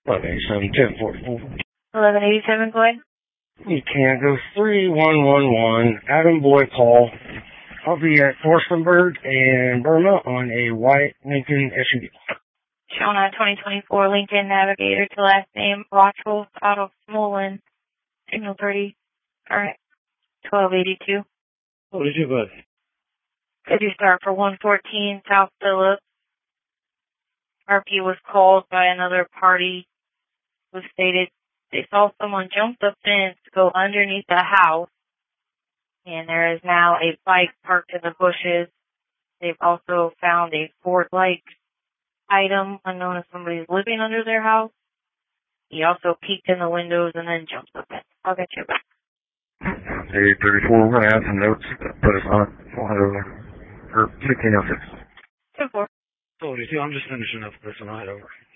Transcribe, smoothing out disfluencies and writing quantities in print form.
1187 1044. 1187, go ahead. You can't go 3111 Adam Boy call. I'll be at Forstenberg and Burma on a white Lincoln SUV. Showing on 2024 Lincoln Navigator to last name Rochelle out of Smolin. Signal 30. Alright. 1282. What did you put? Could you start for 114 South Phillips? RP was called by another party who stated they saw someone jump the fence, go underneath the house, and there is now a bike parked in the bushes. They've also found a Ford-like item unknown if somebody's living under their house. He also peeked in the windows and then jumped the fence. I'll get you back. 834, we're going to add some notes. Put us on it. We'll head over there. Or 1506. 10-4. 42, I'm just finishing up this and I'll head over.